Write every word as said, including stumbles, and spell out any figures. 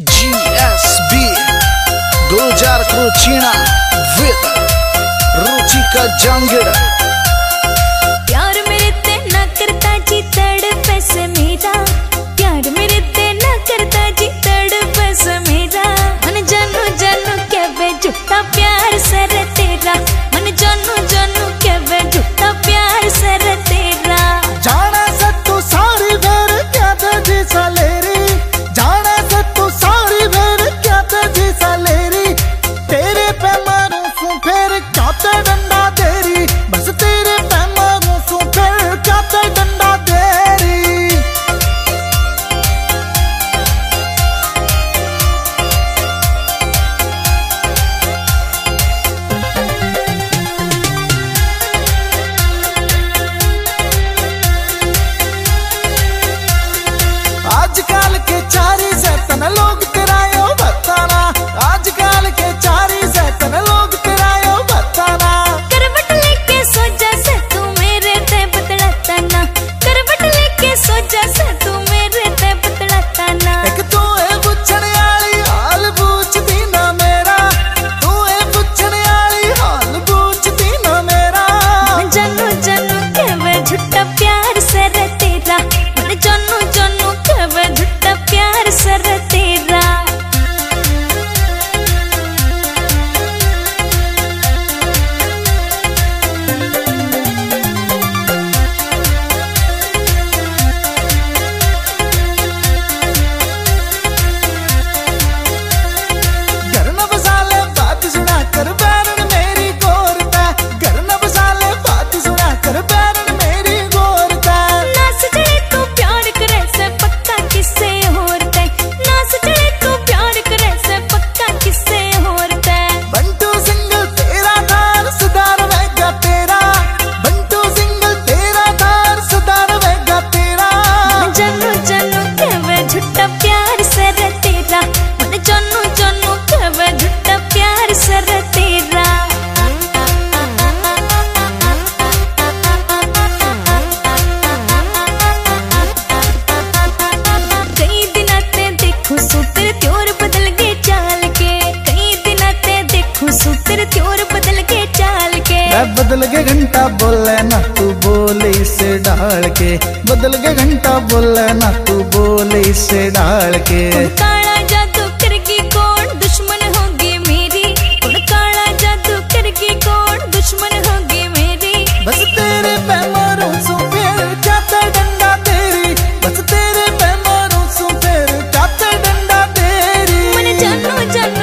G S B दो हजार क्रोचीना with Ruchika जंगड़। प्यार मेरे ते ना करता जी तड़पे से मेरा, प्यार मेरे ते ना करता जी तड़पे से मेरा। मन जानू जानू क्या वे झूठा प्यार सर तेरा, मन जानू जानू क्या वे झूठा प्यार सर तेरा। जाने से तू सारी बेर क्या तेजी सालेरी, जाने से तू सारी बेर क्या तेजी सालेरी। तेरे पे मारूं सू फिर क्या ते डंडा तेरी, बस तेरे पे मारूं सू फिर क्या ते डंडा तेरी। आजकल के चारी सैतन लोग तेरायो बताना, आजकल के चारी सैतन लोग तेरायो बताना। करवट लेके सो जा से तू मेरे ते बदलता ना, करवट लेके सो जा से तू मेरे ते बदलता ना। एक तू है पुछने वाली हाल पूछती ना मेरा, तू है पुछने वाली हाल पूछती ना मेरा। जानू जानू के वे झूठा प्यार सर तेरा, मन जानू जानू के वे झूठा प्यार सर तेरा। घर न बसाले बात सुना कर बैरन मेरी गोरता, घर न बसाले बात सुना कर बैरन मेरी गोरता। ना सजड़े तू प्यार करे से पक्का किसे होरता, ना सजड़े तू प्यार करे से पक्का किसे होरता। बंटू सिंगल तेरा थार सुधार वेगा तेरा, बंटू सिंगल तेरा थार सुधार वेगा तेरा। जानू जानू के वे झूठा प्यार सर तेरा, मन जानू जानू के वे झूठा प्यार सर तेरा। कई दिन ते देखो सूत्र त्योर बदल गए चाल के, कई दिन ते देखो सूत्र त्योर बदल गए चाल के। मैं बदल के घंटा बोले ना तू बोले इसे डाल के, बदल के घंटा बोले ना तू बोले इसे डाल के। उड़ काला जादू करगी कौन दुश्मन होगी मेरी, उड़ काला जादू करगी कौन दुश्मन होगी मेरी। बस तेरे पे मारूं सू फिर क्या ते डंडा तेरी, बस तेरे पे मारूं सू फिर क्या ते डंडा तेरी। मन जानू जानू